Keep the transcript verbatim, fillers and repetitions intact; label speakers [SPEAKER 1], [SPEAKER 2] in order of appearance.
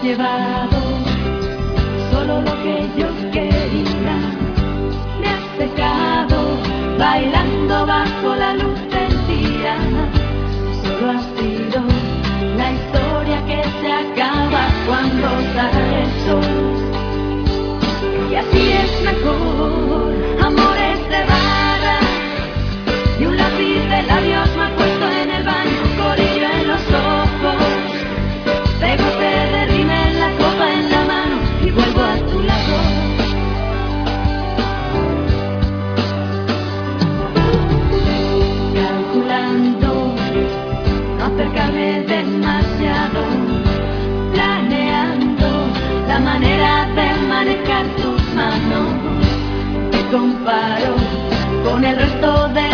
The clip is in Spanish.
[SPEAKER 1] llevado solo lo que yo quería. Me has dejado bailando bajo la luz del día. Solo ha sido la historia que se acaba cuando sale el sol. Y así es mejor, amores de barra y un lápiz de labios mal puesto en el baño, colillo en los ojos, pegote de rímel, la copa en la mano y vuelvo a tu lado. Calculando no acercarme demasiado, planeando la manera de manejar tus manos. Te comparo con el resto de